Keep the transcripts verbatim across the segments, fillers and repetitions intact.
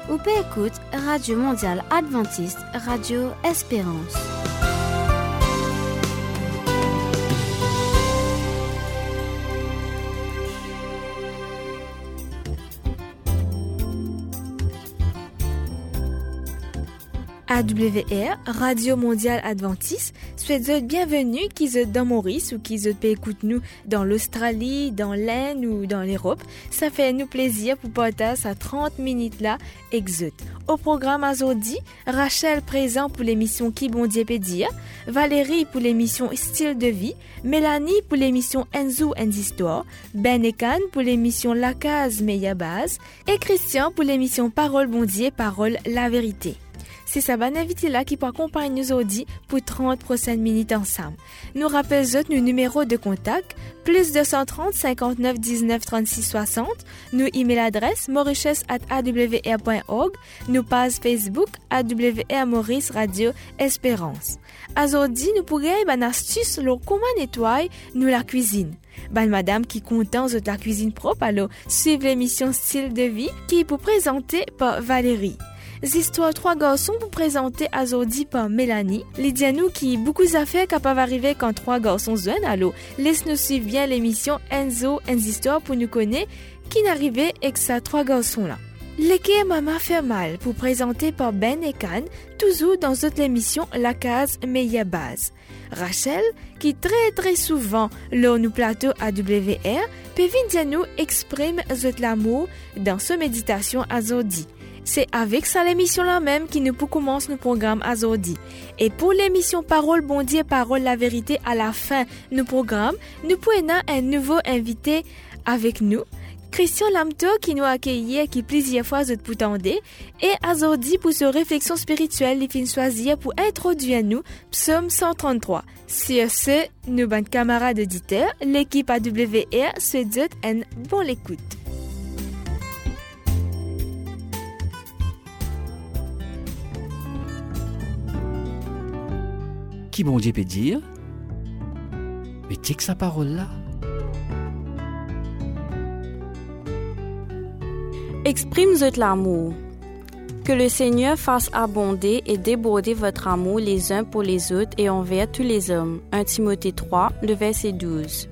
ou peut écouter Radio Mondiale Adventiste, Radio Espérance. A W R, Radio Mondiale Adventiste, souhaite vous bienvenue qui êtes dans Maurice ou qui êtes écoute nous dans l'Australie, dans l'Inde ou dans l'Europe. Ça fait nous plaisir pour partager à trente minutes là exot. Au programme aujourd'hui, Rachel présent pour l'émission Qui bon Dieu peut dire, Valérie pour l'émission Style de vie, Mélanie pour l'émission Enzo and Histoire, Ben et Can pour l'émission La Case Meilleure Base et Christian pour l'émission Parole bon Dieu, Parole la vérité. C'est sa bonne invité là qui peut accompagner nous aujourd'hui pour trente prochaines minutes ensemble. Nous rappelons nos numéros de contact, plus deux cent trente, cinquante-neuf, dix-neuf, trente-six, soixante, nos email adresse mauritius arobase a w r point org, nos pages Facebook A W R Maurice Radio Espérance. Aujourd'hui, nous pourrions une astuce sur comment nettoyer nous la cuisine. Ben madame qui content de la cuisine propre, alors suivez l'émission Style de vie qui est pour présenter par Valérie. Histoires trois garçons pour présenter aujourd'hui par Mélanie. Lydia nous qui beaucoup d'affaires capables d'arriver quand trois garçons jeunes. Alors, laisse-nous suivre bien l'émission Enzo and Histoire pour nous connaître qui n'arrivait avec ces trois garçons-là. L'équipe Maman fait mal pour présenter par Ben et Can, toujours dans cette émission La Case Meilleure Base. Rachel, qui très très souvent lors nous plateau A W R, peut venir nous exprime cet l'amour dans ce méditation aujourd'hui. C'est avec ça l'émission là même qui nous commence le programme aujourd'hui. Et pour l'émission Parole bon Dieu, Parole la vérité à la fin du programme, nous pouvons un nouveau invité avec nous, Christian Lamto qui nous a accueilli qui plusieurs fois de poutandé et aujourd'hui pour ce réflexion spirituelle il finit choisir pour introduire nous Psaume cent trente-trois. Sur ce, nous bonnes camarades auditeurs, l'équipe A W R se dit un bon l'écoute. Qui bon Dieu peut dire, mais t'es que sa parole là. Exprime votre l'amour. Que le Seigneur fasse abonder et déborder votre amour les uns pour les autres et envers tous les hommes. un Timothée trois, le verset douze.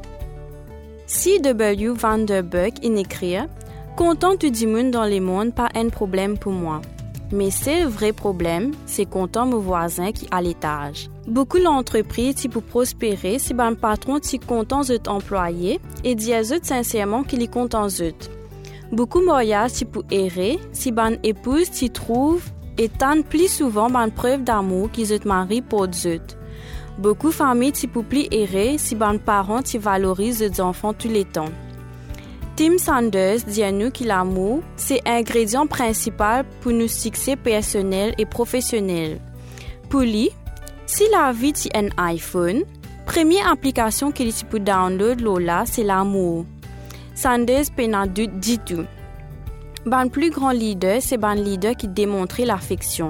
C W Vanderburg in écrit « Content tout du monde dans le monde, pas un problème pour moi. » Mais c'est le vrai problème, c'est content mon voisin qui a l'étage. Beaucoup d'entreprises qui pour prospérer, si ben patron qui content zut employés et dit zut sincèrement qu'il est content zut. Beaucoup mariages qui pour errer, si ben épouse qui trouve et tente plus souvent ben preuve d'amour qui zut mari pour zut. Beaucoup familles qui pour plus errer, si ben parents qui valorisent zut enfants tous les temps. Tim Sanders dit à nous que l'amour, c'est l'ingrédient principal pour nos succès personnels et professionnels. Pour lui, si la vie est un iPhone, première application qu'il peut download là, c'est l'amour. Sanders peut pas doute du tout. Ben plus grand leader, c'est ben leader qui démontre l'affection.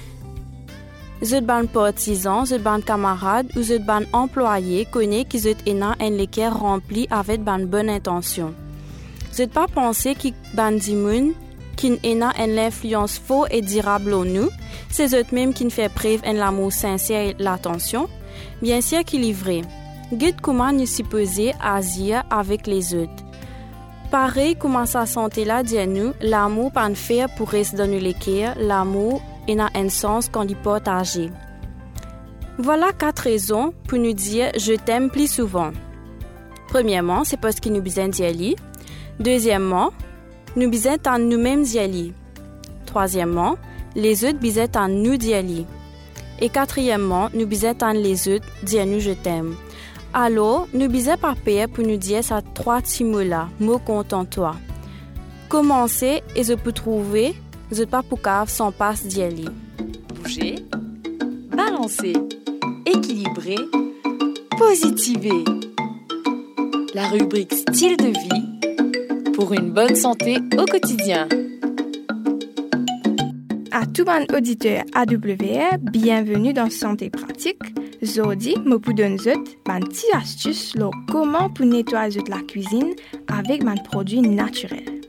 Zut ban partisans, zut ban camarades ou zut ban employés connaît qu'ils zut ena un l'équerre rempli avec ban bonne intention. Je ne pas penser que bandi moun qui n'a une influence faux et durable en nous, c'est eux même qui fait preuve d'un amour sincère et l'attention, bien sûr qu'il est vrai. Guide comment nous supposer agir avec les autres. Pareil comment sa santé là dit à nous, l'amour pas faire pour rester dans nous l'équerre, l'amour a un sens quand il partage. Voilà quatre raisons pour nous dire je t'aime plus souvent. Premièrement, c'est parce qu'il nous besoin d'y aller. Deuxièmement, nous besoin en nous-mêmes d'y aller. Troisièmement, les autres besoin en nous d'y aller. Et quatrièmement, nous besoin en les autres d'y nous je t'aime. Alors, nous besoin pas payer pour nous dire ces trois petits mots-là, mots content-toi. Commencer et je peux trouver, je pas pour cave sans passe d'y aller. Bouger, balancer, équilibrer, positiver. La rubrique style de vie pour une bonne santé au quotidien. À tout bon auditeur A W R, bienvenue dans Santé pratique. Aujourd'hui, je vous donne une petite astuce sur comment pour nettoyer la cuisine avec un produit naturel.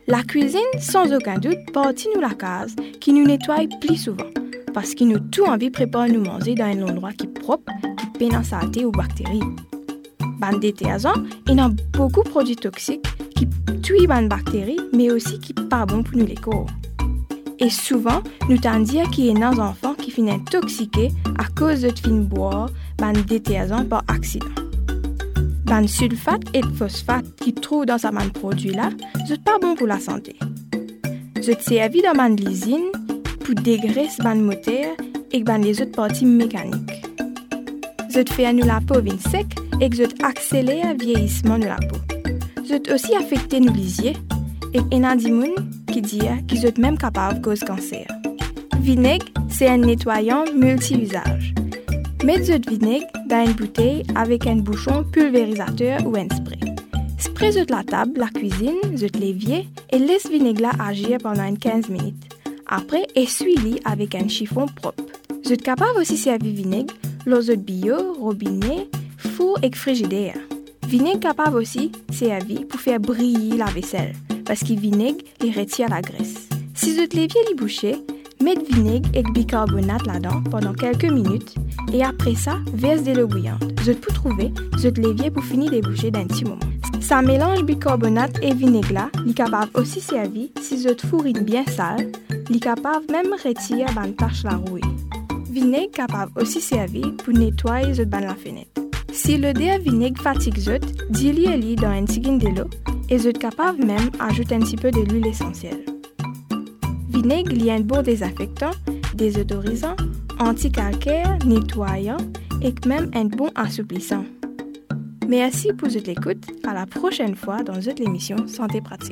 La cuisine, sans aucun doute, partie nous la case qui nous nettoie plus souvent, parce qu'il nous tout envie prépare nous manger dans un endroit qui est propre, qui peine en saleté ou bactéries. Ban détergent, il y a beaucoup de produits toxiques qui tuent les bactéries, mais aussi qui ne sont pas bons pour nous les corps. Et souvent, nous t'en dire qu'il y a des enfants qui finissent intoxiqués à cause de fin boire ban détergent par accident. Ban sulfate et phosphate qui trouvent dans ce ban produit-là, c'est pas bon pour la santé. C'est servi dans ban l'usine pour dégraisser ban moteur et ban les autres parties mécaniques. C'est fait à nous la peau vin sec et c'est accélère le vieillissement de la peau. C'est aussi affecté nous lisier et il y a des gens qui disent qu'ils sont même capables de causer cancer. Vinaigre, c'est un nettoyant multi-usage. Mettez du vinaigre dans une bouteille avec un bouchon pulvérisateur ou un spray. Spray de la table, la cuisine, de l'évier et laisse vinaigre là agir pendant quinze minutes. Après, essuie-le avec un chiffon propre. Vous êtes capable aussi de servir vinaigre lors de bio, robinet, four et frigidaire. Vinaigre capable aussi de servir pour faire briller la vaisselle parce que vinaigre les retire la graisse. Si vous êtes l'évier les bouché, mettez vinaigre et bicarbonate là-dedans pendant quelques minutes et après ça, verse de l'eau bouillante. Vous êtes pour trouver, vous êtes l'évier pour finir de boucher d'un petit moment. Ça mélange bicarbonate et vinaigre là, il est capable aussi servir si vous êtes fourrine bien sale, il est capable même retirer ban tache la rouille. Vinaigre capable aussi servir pour nettoyer zot ban la fenêtre. Si l'odeur vinaigre fatigue zot, diluez-le dans un petit de l'eau et zot capable même ajouter un petit peu de l'huile essentielle. Vinaigre il y a un bon désinfectant, désodorisant, anti-calcaire, nettoyant et même un bon assouplissant. Merci pour votre écoute. À la prochaine fois dans notre émission Santé pratique.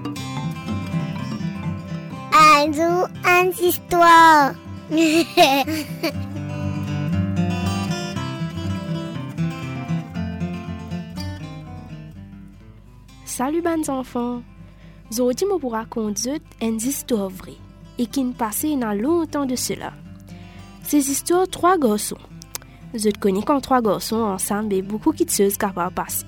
Un jour, une histoire. Salut bons enfants. Aujourd'hui, je vous raconte une histoire vraie et qui ne passait dans longtemps de cela. Ces histoires trois garçons. Je connais quand trois garçons ensemble et beaucoup de choses capables de passer.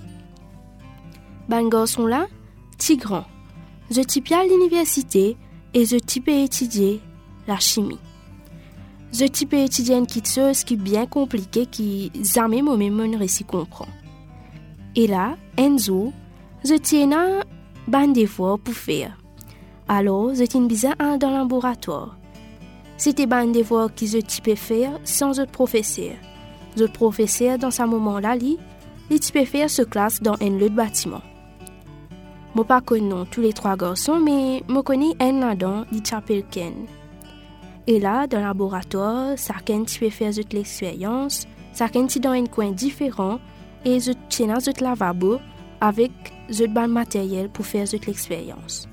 Ben garçon là, petit grand. Je type à l'université et je type étudier la chimie. Je type étudier une petite chose qui est bien compliquée qui jamais moi-même ne réussi comprendre. Et là, Enzo, je tiens un ban d'efforts pour faire. Alors, je tiens bizarre un dans le laboratoire. C'était ban d'efforts que je typais faire sans autre professeur. Le professeur, dans ce moment-là, lui, il typait faire ce classe dans un autre bâtiment. Je ne connais pas tous les trois garçons, mais je connais un là-dedans, il s'appelle Ken. Et là, dans le laboratoire, chacun typait faire toute l'expérience, chacun était dans un coin différent, et je tiens dans le lavabo avec le bon matériel pour faire toute l'expérience.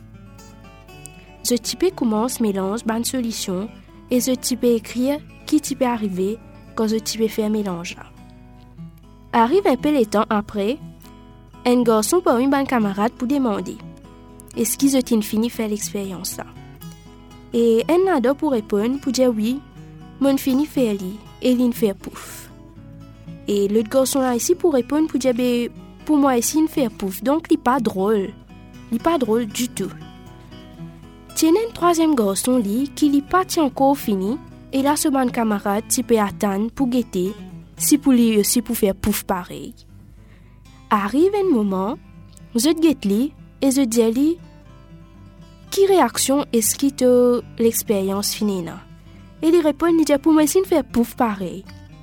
Je typais commence mélange, bonne solution, et je typais écrire qui typait arriver quand je typais faire mélange là. Arrive un peu de temps après, un garçon parmi mes camarades pour demander est-ce qu'ils ont fini faire l'expérience là. Et un nada pour répondre pour dire oui, mon fini faire li et il fait pouf. Et l'autre garçon là ici pour répondre pour dire ben pour moi ici il fait pouf donc il pas drôle, il pas drôle du tout. Tiens un troisième garçon li qui li pas encore fini et là ce bon camarade tu peux attendre pour guetter si pour lui aussi pour faire pouf pareil. Arrive un moment, je guette li et je dis li qui réaction est-ce qui te l'expérience finie là? Et il répond il dit pour moi si faire pouf pareil.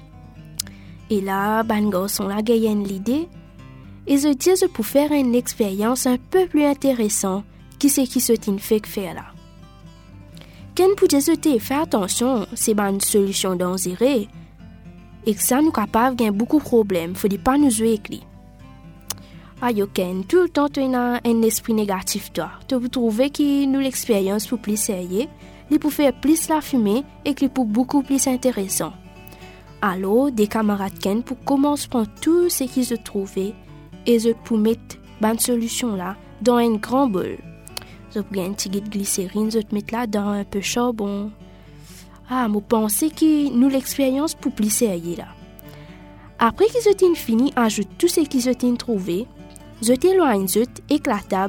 Et là ben garçon là gagne l'idée et je dis je pour faire une expérience un peu plus intéressante qui c'est qui se t'in fait faire là. Quand pour dire faire attention c'est une solution dangereuse et que ça nous capable gain beaucoup de problèmes faut pas nous jouer avec lui. Aïe, Ken, tout le temps tu as un esprit négatif toi. Tu vous trouvez que nous l'expérience pour plus sérieux, il pour faire plus la fumée et que pour beaucoup plus intéressant. Alors, des camarades Ken pour commencer prendre tout ce qu'ils se trouvaient et je pour mettre bonne solution là dans un grand bol. Je prends un petit de glycérine, je te mettre là dans un peu charbon. Ah, moi pensais que nous l'expérience pour plus sérieux là. Après qu'ils ont fini, ajoute tout ce qu'ils ont trouvé. Je t'éloigne zut et la table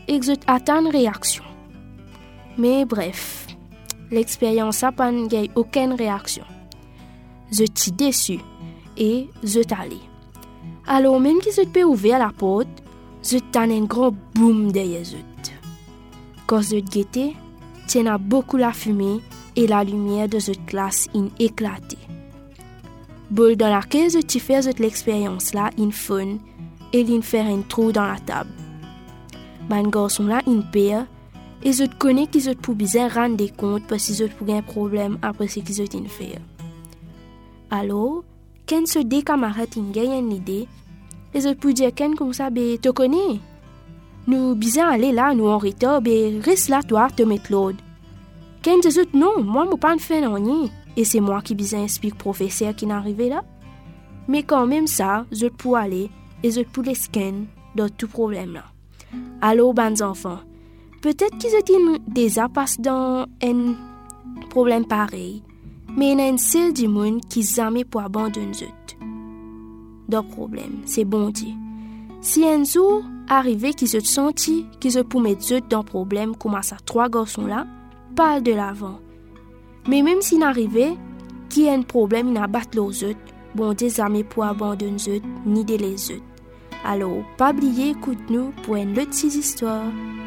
et que attend une réaction. Mais bref, l'expérience n'a pas eu aucune réaction. Je suis déçu et je suis allé. Alors même que je peux ouvrir la porte, je t'en un grand boom derrière eux. Quand je guettais, tu as beaucoup la fumée et la lumière de cette classe in éclaté. Boule dans laquelle je t'ai fait l'expérience là, in fun, et il faire un trou dans la table. Man garçon là, in père, et je te connais qu'ils ont pour bizarre rendre compte parce qu'ils ont pour un problème après ce qu'ils ont fait. Alors, quand ce deux camarades ont gagné une idée, ils ont pu dire qu'un comme ça, ben, te connais. Nous bizarre aller là, nous en retard, ben, reste là, toi, te mettre l'autre. Quand ils ont non, moi, je ne pas faire rien. Et c'est moi qui bizarre explique professeur qui n'est arrivé là. Mais quand même ça, je peux aller et je peux les scanner dans tout problème là. Alors, bons enfants, peut-être qu'ils ont déjà passé dans un problème pareil, mais il y a un seul du monde qui jamais pour abandonner eux. Dans problème, c'est bon Dieu. Si un jour arrivé qu'ils ont senti qu'ils ont pour mettre eux dans problème comme ça trois garçons là, parle de l'avant. Mais même s'il arrivait qu'il y a un problème, il n'a pas de les autres, bon Dieu jamais pour abandonner eux ni de les autres. Alors, pas oublier, écoute-nous pour une autre histoire.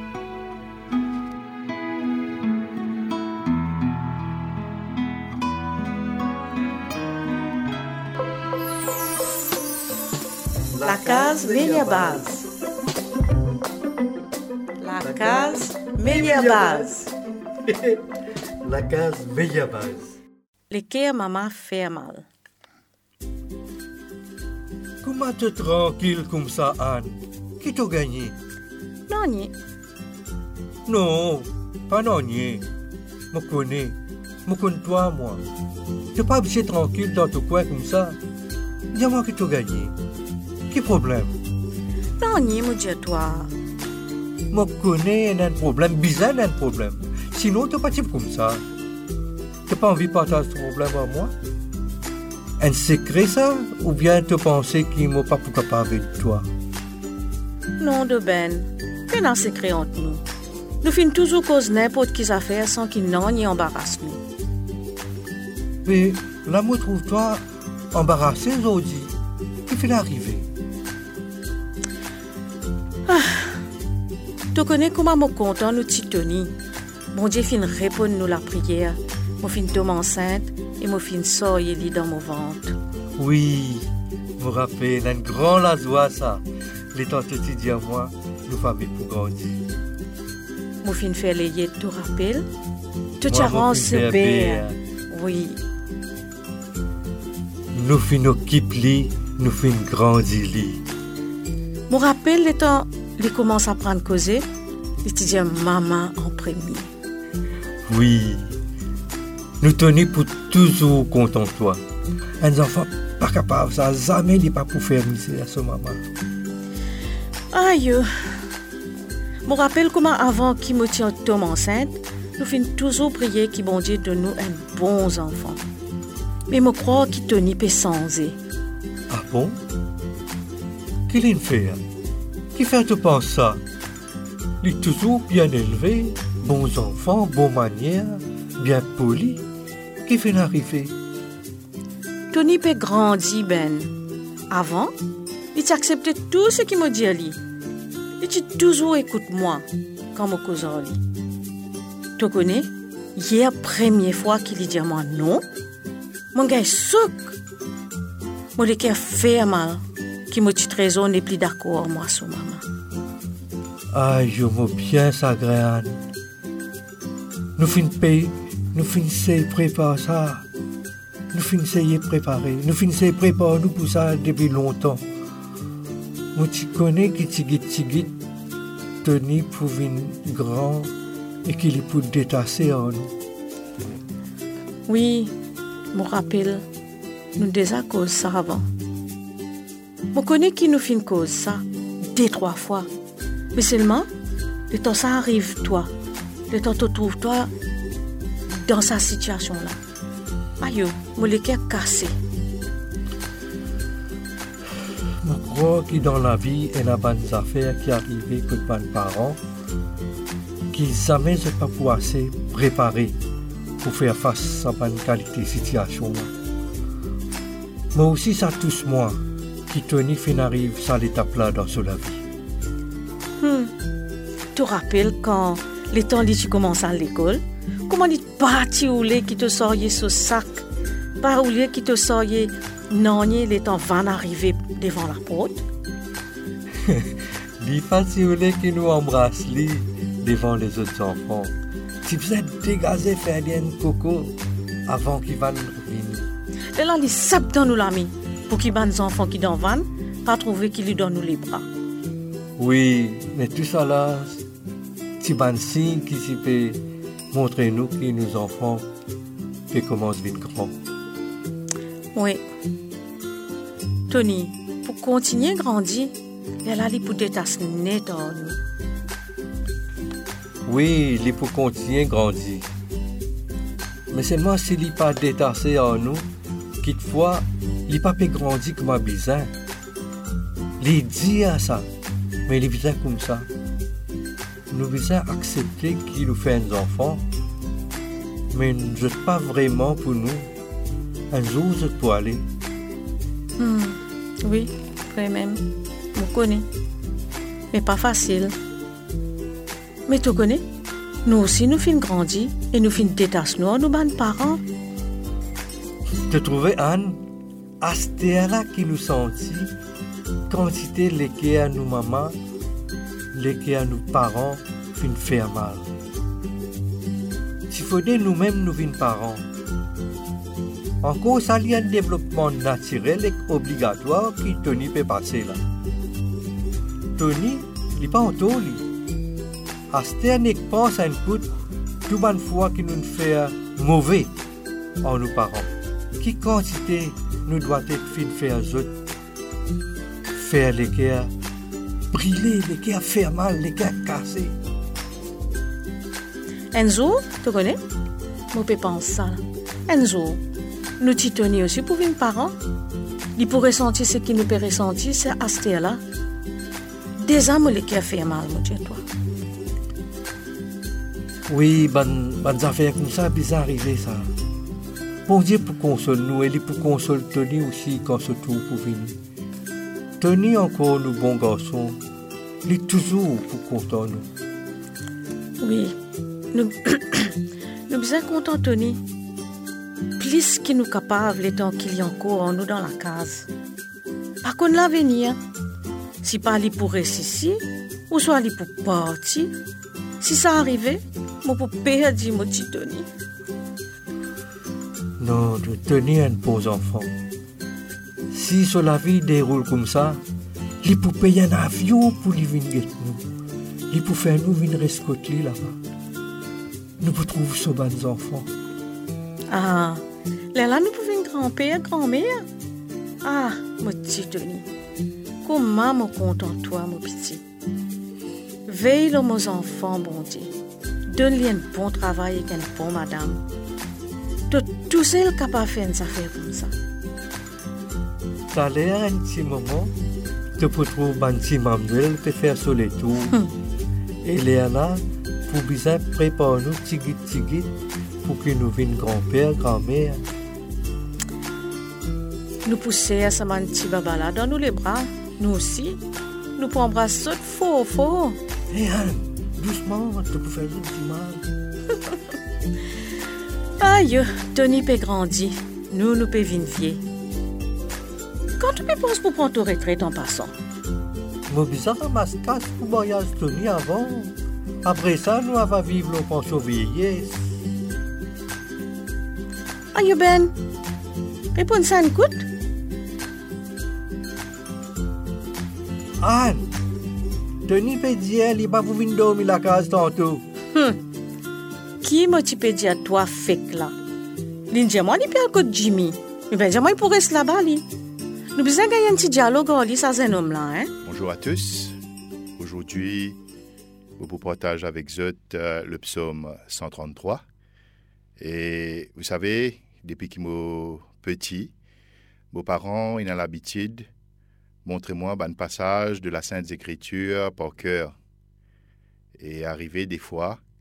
La case Méliabase. La case Méliabase. La case Méliabase. Les cœurs maman fait mal. Comment te tranquille comme ça, Anne? Qui t'a gagné? Non, ni. Non, pas non, ni. Je connais. Je connais toi, moi. Tu n'es pas obligé tranquille dans ton coin comme ça. Dis-moi qui t'a gagné. Quel problème? Non, ni, me dis toi. Je connais un problème, bizarre un problème. Sinon, tu n'es pas type comme ça. Tu n'as pas envie de partager ce problème à moi? Un secret, ça? Ou bien tu penses qu'il ne m'a pas capable de toi? Non, de Ben. Quel un secret entre nous? Nous finissons toujours cause n'importe quelle affaire sans qu'il n'en ni embarrasse nous. Mais l'amour trouve-toi embarrassé aujourd'hui. Qu'est-ce qui est arrivé? Ah, tu connais comment je suis content nous Tony. Mon Dieu fin répondre nous la prière. Je fin tombe enceinte et je fin sortir dans mon ventre. Oui, je me rappelle, un grand la joie ça. Les temps te dis à moi, nous familles pour grandir. Je fin faire les yeux, tu te rappelles? Tu t'as rendu bien. Oui. Nous fin occuper, nous fin grandir. Je me rappelle les temps, il commence à prendre causer, il te dit maman en premier. Oui. Nous tenons pour toujours content de toi. Un enfant pas capable, ça jamais n'est pas pour faire misère à ce maman. Aïe. Je me rappelle comment avant qu'il me tient tombe enceinte, nous finissons toujours prier qu'il bon Dieu donne nous un bon enfant. Mais je crois qu'il Tony peut s'enzer. Ah bon? Qu'il en fait? Qui fait te penser ça? Il est toujours bien élevé, bons enfants, bonnes manières, bien poli. Qui fait arriver? Tony peut grandir, Ben. Avant, il acceptait tout ce qu'il me dit à lui. Il dit toujours écoute moi quand je cause à lui. Tu connais? Hier, première fois qu'il dit à moi non, mon gars est souk. Mon cœur fait mal, qui me dit raison n'est plus d'accord moi sur maman. Aïe, je me bien s'agréable. Nous finissons payer. Nous finissons préparer ça. Nous finissons préparer. Nous finissons préparer nous pour ça depuis longtemps. Moi, tu connais qui tigit tigit, Tony pour une grand et qu'il est pour détasser en nous. Oui, je me rappelle, nous déjà cause ça avant. Je connais qui nous fin cause ça deux, trois fois. Mais seulement, le temps ça arrive toi. Le temps te trouve toi dans sa situation-là. Aïe, mon cœur cassé. Je crois que dans la vie, il y a des affaires qui arrivent que mes parents, qui jamais ne pas pour assez préparé pour faire face à une qualité de situation. Mais aussi ça tous moi qui Tony fin arrive à l'étape là dans sa vie. Hmm. Tu te rappelles quand les temps où tu commences à l'école, comment il parti ou les qui te sortait ce sac, par ou les qui te sortait non les temps van arriver devant la porte. Les fatigués qui nous embrassent li devant les autres enfants. Si vous êtes dégazé faire des coco avant qu'ils viennent venir. Et là les sap dans nous l'ami pour qu'ils les enfants qui dans van pas trouver qu'ils lui donnent nous les bras. Oui, mais tout ça là, c'est un signe qui peut montrer nous que nos enfants qui commencent à devenir grands. Oui. Tony, pour continuer à grandir, elle a les pour détasser net en nous. Oui, il pour continuer à grandir. Mais seulement s'il n'est pas détaché en nous, quelquefois, il n'est pas peut grandir comme un bizarre. Il dit à ça, mais il est bizarre comme ça. Nous devons accepter qu'il nous fait des enfants, mais nous ne sommes pas vraiment pour nous. Un jour, je peux aller. Hmm. Oui, quand même. Je connais. Mais pas facile. Mais tu connais, nous aussi nous finissons grandir et nous finissons détacher nous, nos parents. Tu trouves, Anne, à ce là qui nous sentit, quantité lesquelles à nos mamans, lesquelles à nos parents, fin faire mal. S'il faut dire nous-mêmes, nous sommes parents. Encore, ça y a un développement naturel et obligatoire qui Tony peut passer là. Tony, il n'est pas en taux, lui. À ce dernier pense à une poutre, tout bonne fois qui nous fait mauvais en nos parents. Qui quantité nous doit être fin faire autres, faire les guerres, brûler les guerres, faire mal, les guerres casser. Un jour, tu connais, je peux penser ça. Un jour, nous titonions aussi pour une parent. Il pourrait sentir ce qu'il nous peut ressentir, c'est à ce là. Des âmes qui a fait mal, mon Dieu, toi. Oui, bonnes bonne affaires comme ça, bizarre arriver ça. Bon Dieu pour consoler nous, et pour consoler Tony aussi quand se trouve pour venir. Tony encore nous bons garçons, il est toujours pour content nous. Oui, nous nous sommes contents Tony. Plus qu'il nous capable les temps qu'il y a encore en nous dans la case. Par contre l'avenir, si pas lui pour rester ici, ou soit lui pour partir, si ça arrivait, moi pour perdre mon petit Tony. Non, de Tony un bon enfant. Si sur la vie déroule comme ça, il peut payer un avion pour lui venir nous. Il peut faire nous venir rescoter là-bas. Nous pouvons trouver ce bon enfant. Ah, là, là nous pouvons grand-père, grand-mère. Ah, mon petit Tony. Comment me content toi, mon petit. Veille sur mes enfants, bon Dieu. Donne-lui un bon travail et une bonne madame. De tout seul capable de faire une affaire comme ça. Ça a l'air un petit moment, tu peux trouver un petit manuel pour faire sur les tours. Hum. Et Léana, pour bien préparer nous, tigit, tigit, pour que nous viennent grand-père, grand-mère. Nous pousser à ce petit baba là dans nous les bras. Nous aussi, nous pouvons embrasser faux, faux. Hé Anne, doucement, tu peux faire du mal. Aïe, Tony peut grandir, nous, nous peut vivre. Quand tu me penses pour prendre ta retraite en passant? Moi, bizarre, ma casse pour voyage Tony avant. Après ça, nous allons vivre le pension vieillesse. Aïe, Ben, réponds ça une coûte? Anne, Tony peut dire, il va vous venir dormir la case tantôt. Hum. Qui m'a tu peux dire à toi, fake là? L'india, moi, il peut aller Jimmy. Mais ben, moi, il pourrait rester là-bas, lui. Nous besoin gagner un petit dialogue, lui, ça, c'est un homme là, hein? Bonjour à tous. Aujourd'hui, je vous partage avec vous euh, le psaume cent trente-trois. Et vous savez, depuis que je suis petit, mes parents ils ont l'habitude de montrer-moi un passage de la Sainte Écriture par cœur. Et arrivé des fois,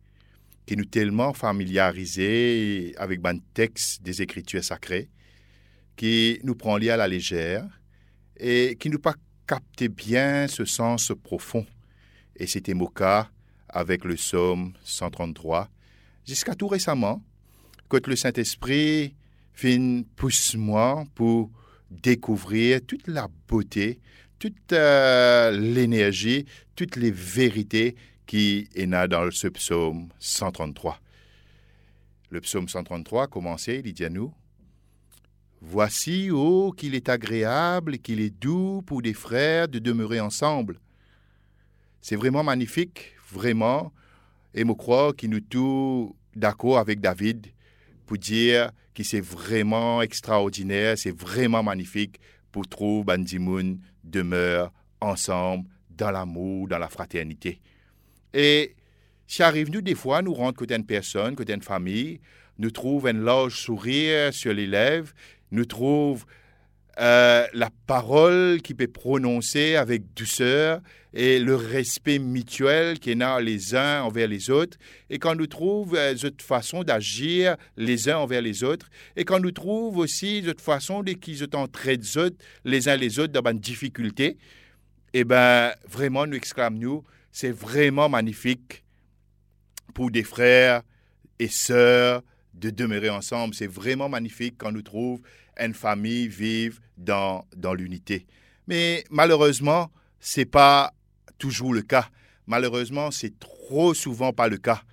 qui nous tellement familiarisés avec un texte des Écritures sacrées, qui nous prend lié à la légère et qui nous pas capté bien ce sens profond. Et c'était mon cas avec le psaume cent trente-trois, jusqu'à tout récemment, quand le Saint-Esprit fin pousse-moi pour découvrir toute la beauté, toute euh, l'énergie, toutes les vérités qui est là dans ce psaume cent trente-trois. Le psaume cent trente-trois commençait, il dit à nous, « Voici, oh, qu'il est agréable et qu'il est doux pour des frères de demeurer ensemble. » C'est vraiment magnifique, vraiment, et je crois qu'il nous tous d'accord avec David pour dire que c'est vraiment extraordinaire, c'est vraiment magnifique pour trouver Bandimoun demeure ensemble dans l'amour, dans la fraternité. Et si arrive nous des fois, nous rentrons côté une personne, côté une famille, nous trouvons un large sourire sur les lèvres, nous trouvons euh, la parole qui peut prononcer avec douceur et le respect mutuel qui est là les uns envers les autres. Et quand nous trouvons euh, cette façon d'agir les uns envers les autres, et quand nous trouvons aussi cette façon de qu'ils entraident les uns les autres dans une difficulté, eh bien, vraiment, nous exclamons-nous, c'est vraiment magnifique pour des frères et sœurs de demeurer ensemble. C'est vraiment magnifique quand nous trouvons une famille vive dans, dans l'unité. Mais malheureusement, ce n'est pas toujours le cas. Malheureusement, c'est trop souvent pas le cas.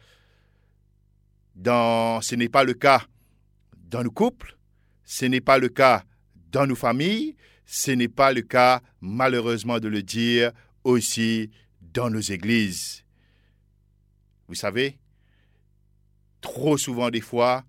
Dans, ce n'est pas le cas dans nos couples, ce n'est pas le cas dans nos familles, ce n'est pas le cas, malheureusement de le dire, aussi dans nos églises. Vous savez, trop souvent des fois,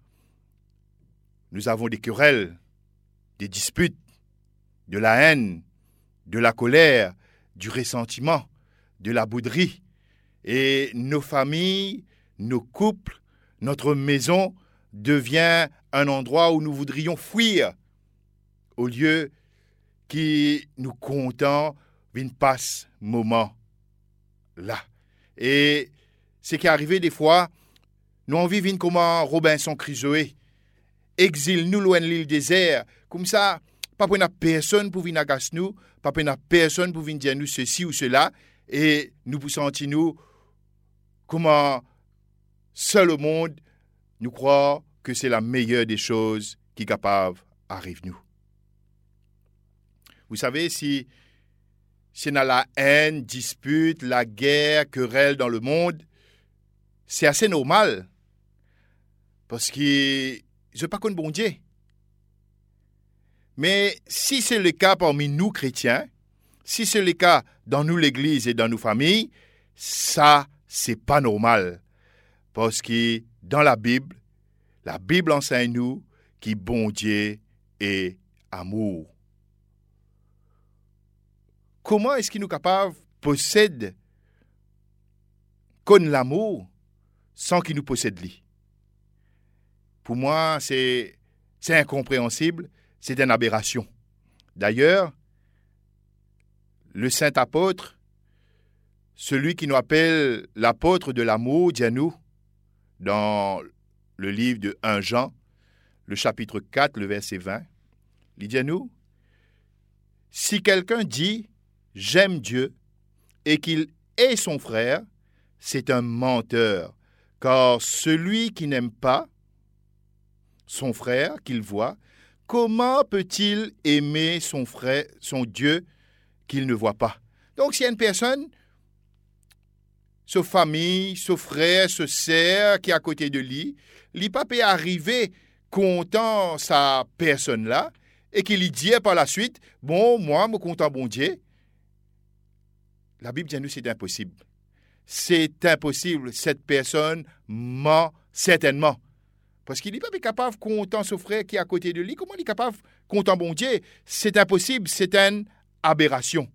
nous avons des querelles, des disputes, de la haine, de la colère, du ressentiment, de la bouderie. Et nos familles, nos couples, notre maison devient un endroit où nous voudrions fuir, au lieu qui nous comptons une passe moment là. Et ce qui est arrivé des fois, nous en vivons comme un Robinson Crusoe. Exile-nous loin de l'île désert. Comme ça, pas pour personne pour venir agacer nous, pas pour personne pour venir dire nous ceci ou cela, et nous pour sentir nous comme un seul au monde, nous croyons que c'est la meilleure des choses qui est capable d'arriver nous. Vous savez, si si on a la haine, dispute, la guerre, querelle dans le monde, c'est assez normal. Parce que je ne veux pas qu'on bon Dieu. Mais si c'est le cas parmi nous chrétiens, si c'est le cas dans nous l'église et dans nos familles, ça, c'est pas normal. Parce que dans la Bible, la Bible enseigne nous que bon Dieu est amour. Comment est-ce qu'il nous capable de posséder comme l'amour sans qu'il nous possède lui? Pour moi, c'est, c'est incompréhensible, c'est une aberration. D'ailleurs, le saint apôtre, celui qui nous appelle l'apôtre de l'amour, dit à nous, dans le livre de premier Jean, le chapitre quatre, le verset vingt, il dit à nous, « Si quelqu'un dit « J'aime Dieu » et qu'il est son frère, c'est un menteur, car celui qui n'aime pas son frère qu'il voit, comment peut-il aimer son frère, son Dieu qu'il ne voit pas? » Donc, s'il y a une personne, sa famille, son frère, sa sœur qui est à côté de lui, il pas peut arriver content sa personne-là et qu'il lui dit par la suite, « Bon, moi, je suis content, bon Dieu. » La Bible dit à nous, c'est impossible. C'est impossible. Cette personne ment certainement. Parce qu'il n'est pas capable de content son frère qui est à côté de lui. Comment il est capable de content bon Dieu? C'est impossible. C'est une aberration.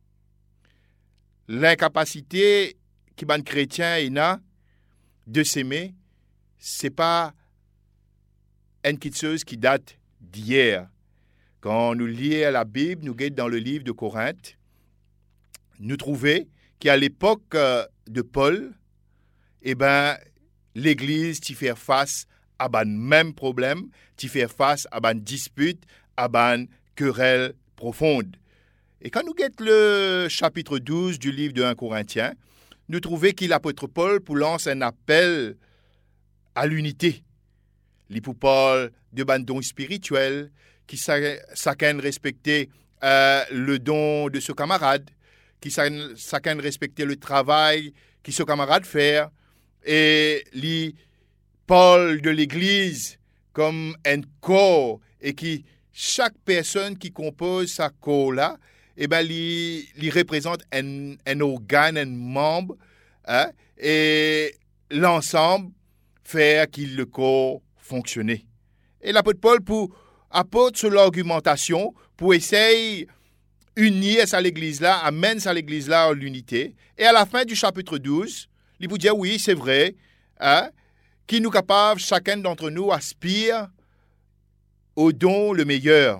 L'incapacité qui ban chrétien et n'a de s'aimer, c'est pas une petite chose qui date d'hier. Quand nous lisons la Bible, nous guettons dans le livre de Corinthe, nous trouvons qu'à l'époque de Paul, eh ben, l'église qui fait face à ban même problème, qui fait face à ban dispute, à ban querelle profonde. Et quand nous guettons le chapitre douze du livre de premier Corinthiens, nous trouvons qu'il l'apôtre Paul pour lance un appel à l'unité. Il pour Paul de ban don spirituel, qui chacun respecter euh, le don de ce camarade, qui chacun respecter le travail que ce camarade fait, et li Paul de l'Église comme un corps, et qui chaque personne qui compose sa corps là, eh ben, li, li représente un, un organe, un membre, hein, et l'ensemble fait qu'il le corps fonctionne. Et l'apôtre Paul pour apporte sur l'argumentation pour essayer unir ça l'église là, amène ça l'église là en l'unité. Et à la fin du chapitre douze, il vous dit oui, c'est vrai, hein, qui nous capable, chacun d'entre nous aspire au don le meilleur.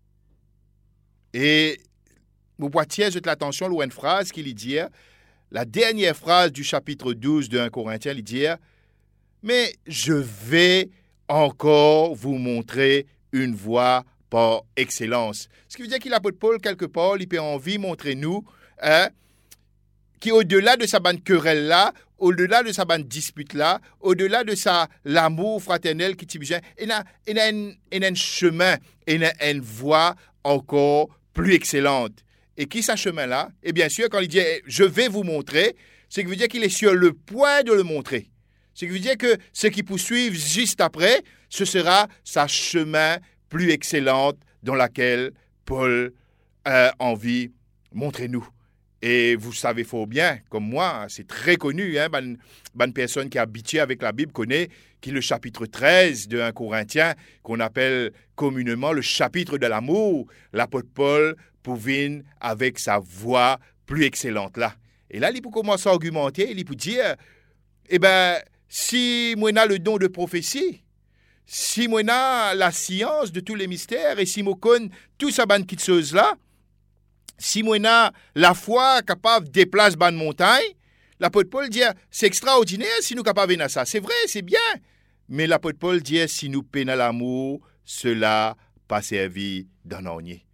Et vous poitiez l'attention à une phrase qui lui dit, la dernière phrase du chapitre douze de premier Corinthiens, il dit, mais je vais encore vous montrer une voie par excellence. Ce qui veut dire qu'il l'apôtre Paul, quelque part, il peut envie montrer nous, hein, qu'au-delà de sa bande querelle-là, au-delà de sa bande dispute-là, au-delà de sa l'amour fraternel qui t'y besoin, il y a, il y a un, il y a un chemin, il y a une voie encore plus excellente. Et qui ce chemin-là? Et bien sûr, quand il dit « je vais vous montrer », c'est qui veut dire qu'il est sur le point de le montrer. Ce qui veut dire que ce qui poursuit juste après, ce sera sa chemin plus excellente dans laquelle Paul a envie montrez-nous. Et vous savez fort bien, comme moi, c'est très connu, hein, bonne, bonne personne qui est habituée avec la Bible connaît qu'il le chapitre treize de premier Corinthiens, qu'on appelle communément le chapitre de l'amour, l'apôtre Paul pouvine avec sa voix plus excellente là. Et là, il peut commencer à argumenter, il peut dire, eh bien, si moi j'ai le don de prophétie, si moi j'ai la science de tous les mystères, et si moi connais tout ça bonne petite chose là, si moi j'ai la foi capable de déplacer bonne montagne, l'apôtre Paul dit, c'est extraordinaire si nous capables de faire ça. C'est vrai, c'est bien. Mais l'apôtre Paul dit, si nous peinons l'amour, cela pas servi d'un ornier.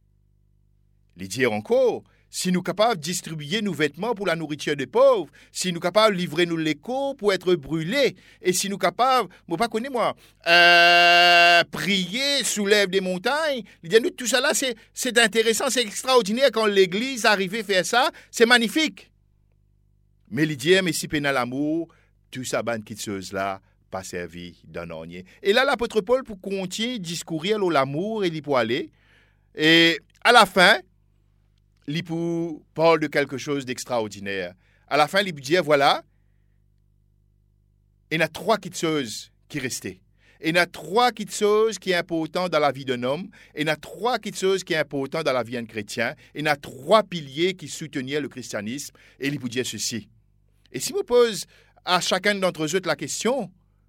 Il dit encore, si nous sommes capables de distribuer nos vêtements pour la nourriture des pauvres, si nous sommes capables de livrer nos lécos pour être brûlés, et si nous sommes capables, moi pas connais moi, euh, prier, soulève des montagnes, il dit, nous, tout ça là, c'est, c'est intéressant, c'est extraordinaire quand l'Église arrive à faire ça, c'est magnifique. Mais il dit, mais si pénal l'amour, tout ça, ban qui chose là, pas servi d'un ornier. Et là, l'apôtre Paul, pour continuer de discourir l'amour et il pour aller, et à la fin, il parle de quelque chose d'extraordinaire. À la fin, il dit, voilà, il y a trois petites choses qui restaient. Il y a trois petites choses qui sont importantes dans la vie d'un homme. Il y a trois petites choses qui sont importantes dans la vie d'un chrétien. Il y a trois piliers qui soutenaient le christianisme. Et il vous dit ceci. Et si vous pose à chacun d'entre eux la question,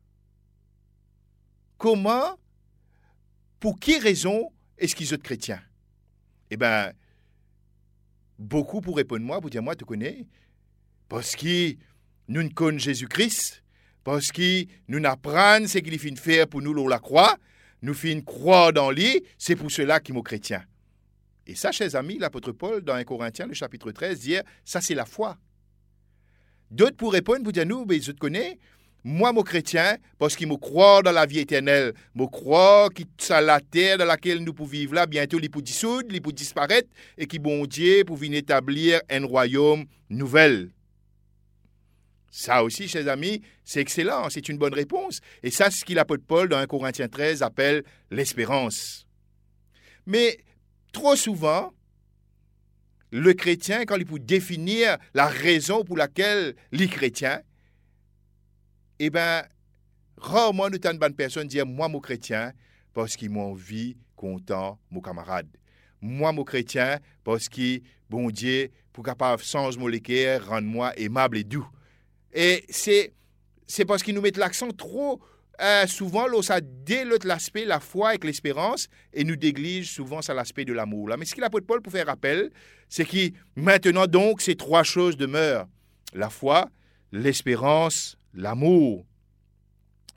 comment, pour qui raison est-ce qu'ils sont chrétiens? Eh bien, beaucoup pour répondre moi, pour dire moi, tu connais, parce que nous ne connaissons Jésus-Christ, parce que nous n'apprenons ce qu'il fait faire pour nous la croix, nous faisons croire dans lui, c'est pour cela qu'il est chrétien. Et ça, chers amis, l'apôtre Paul, dans premier Corinthiens, le chapitre treize, dit, ça c'est la foi. D'autres pour répondre, pour dire nous, mais je te connais, moi, mon chrétien, parce qu'il me croit dans la vie éternelle, me croit que c'est la terre dans laquelle nous pouvons vivre là, bientôt, il peut dissoudre, il peut disparaître, et que bon Dieu pour venir établir un royaume nouvel. Ça aussi, chers amis, c'est excellent, c'est une bonne réponse. Et ça, c'est ce qu'il l'apôtre Paul, dans premier Corinthiens treize, appelle l'espérance. Mais trop souvent, le chrétien, quand il peut définir la raison pour laquelle il est chrétien, eh bien, rarement nous avons une bonne personne dire moi, mon chrétien, parce qu'il m'a envie, content, mon camarade. Moi, mon chrétien, parce que, bon Dieu, pour capable changer mon cœur, rendre-moi aimable et doux. Et c'est, c'est parce qu'ils nous mettent l'accent trop euh, souvent, là, ça dès l'autre l'aspect, la foi avec l'espérance, et nous néglige souvent ça l'aspect de l'amour. Là. Mais ce qu'il l'apôtre Paul pour faire rappel, c'est que maintenant, donc, ces trois choses demeurent. La foi, l'espérance, l'amour.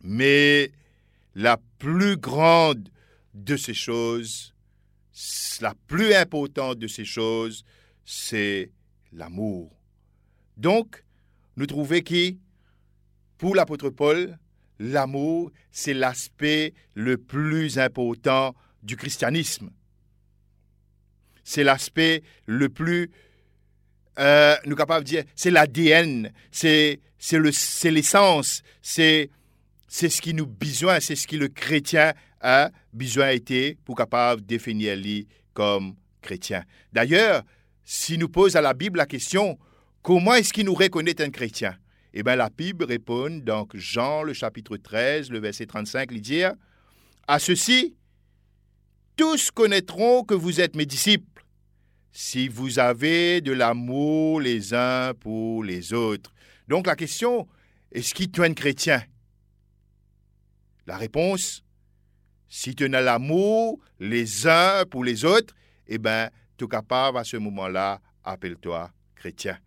Mais la plus grande de ces choses, la plus importante de ces choses, c'est l'amour. Donc, nous trouvons que, pour l'apôtre Paul, l'amour, c'est l'aspect le plus important du christianisme. C'est l'aspect le plus, euh, nous sommes capables de dire, c'est l'A D N, c'est, c'est, le, c'est l'essence, c'est, c'est ce qui nous besoin, c'est ce que le chrétien a besoin été pour capable de définir lui comme chrétien. D'ailleurs, si nous pose à la Bible la question, comment est-ce qu'il nous reconnaît un chrétien? Eh bien, la Bible répond, donc Jean, le chapitre treize, le verset trente-cinq, il dit, « À ceci, tous connaîtront que vous êtes mes disciples, si vous avez de l'amour les uns pour les autres. » Donc la question, est-ce qu'il tu es un chrétien? La réponse, si tu as l'amour les uns pour les autres, eh bien, tu es capable à ce moment-là, appelle-toi chrétien.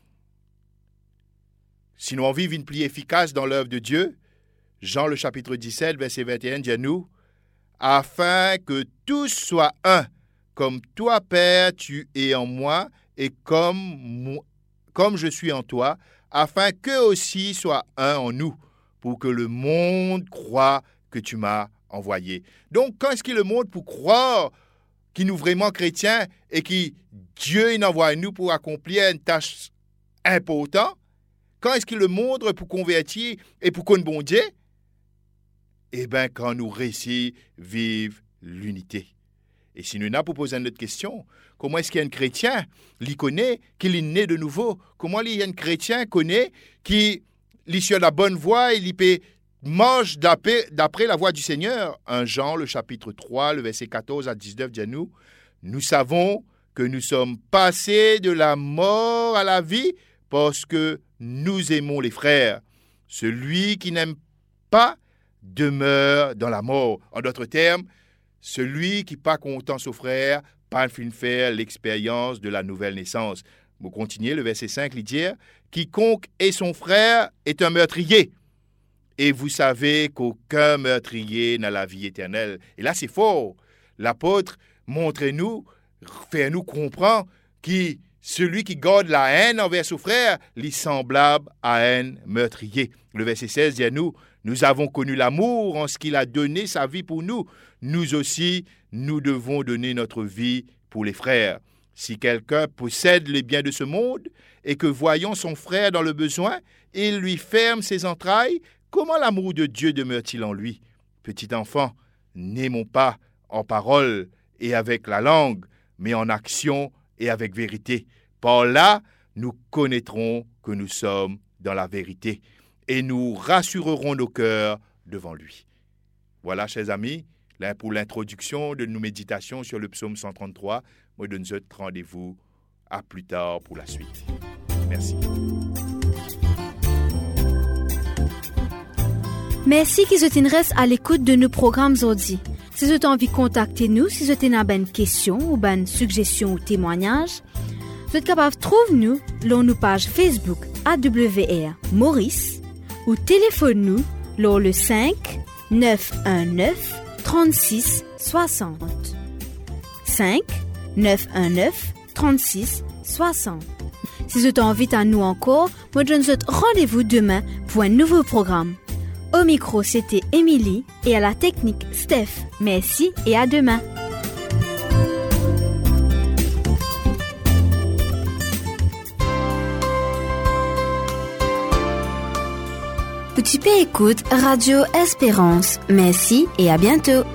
Si nous en vivons une plus efficace dans l'œuvre de Dieu, Jean le chapitre dix-sept, verset vingt et un, dit à nous, « Afin que tous soient un, comme toi, Père, tu es en moi, et comme, moi, comme je suis en toi, afin qu'eux aussi soient un en nous, pour que le monde croie que tu m'as envoyé. » Donc, quand est-ce que le monde pour croire qu'il nous vraiment chrétiens et que Dieu il envoie nous pour accomplir une tâche importante? Quand est-ce qu'il le montre pour convertir et pour qu'on bon Dieu? Eh bien, quand nous réussissons vivre l'unité. Et si nous n'avons pas posé une autre question, comment est-ce qu'il y a un chrétien qui connaît qu'il est né de nouveau? Comment il y a un chrétien connaît qui est sur la bonne voie et il peut marcher d'après, d'après la voie du Seigneur? un Jean, le chapitre trois, le verset quatorze à dix-neuf, dit à nous, « Nous savons que nous sommes passés de la mort à la vie parce que nous aimons les frères. Celui qui n'aime pas demeure dans la mort. » En d'autres termes, celui qui n'est pas content son frère, pas fin faire l'expérience de la nouvelle naissance. Vous continuez, le verset cinq, il dit, « Quiconque est son frère est un meurtrier. Et vous savez qu'aucun meurtrier n'a la vie éternelle. » Et là, c'est fort. L'apôtre montre-nous, fait-nous comprendre que celui qui garde la haine envers son frère, est semblable à un meurtrier. Le verset seize dit à nous, « Nous avons connu l'amour en ce qu'il a donné sa vie pour nous. Nous aussi, nous devons donner notre vie pour les frères. Si quelqu'un possède les biens de ce monde et que voyant son frère dans le besoin, il lui ferme ses entrailles, comment l'amour de Dieu demeure-t-il en lui? Petit enfant, n'aimons pas en parole et avec la langue, mais en action et avec vérité. Par là, nous connaîtrons que nous sommes dans la vérité et nous rassurerons nos cœurs devant lui. » Voilà, chers amis, là pour l'introduction de nos méditations sur le psaume cent trente-trois. Moi, je donne rendez-vous à plus tard pour la suite. Merci. Merci qu'ils restent à l'écoute de nos programmes aujourd'hui. Si vous avez envie de contacter nous, si vous avez une question ou une suggestion ou témoignage, vous êtes capable de trouver nous sur nos pages Facebook A W R Maurice ou téléphone-nous sur le cinq neuf un neuf trente-six soixante. cinq neuf un neuf trente-six soixante. Si vous avez envie à nous encore, moi je vous donne rendez-vous demain pour un nouveau programme. Au micro, c'était Émilie et à la technique, Steph. Merci et à demain. Petit P écoute Radio Espérance. Merci et à bientôt.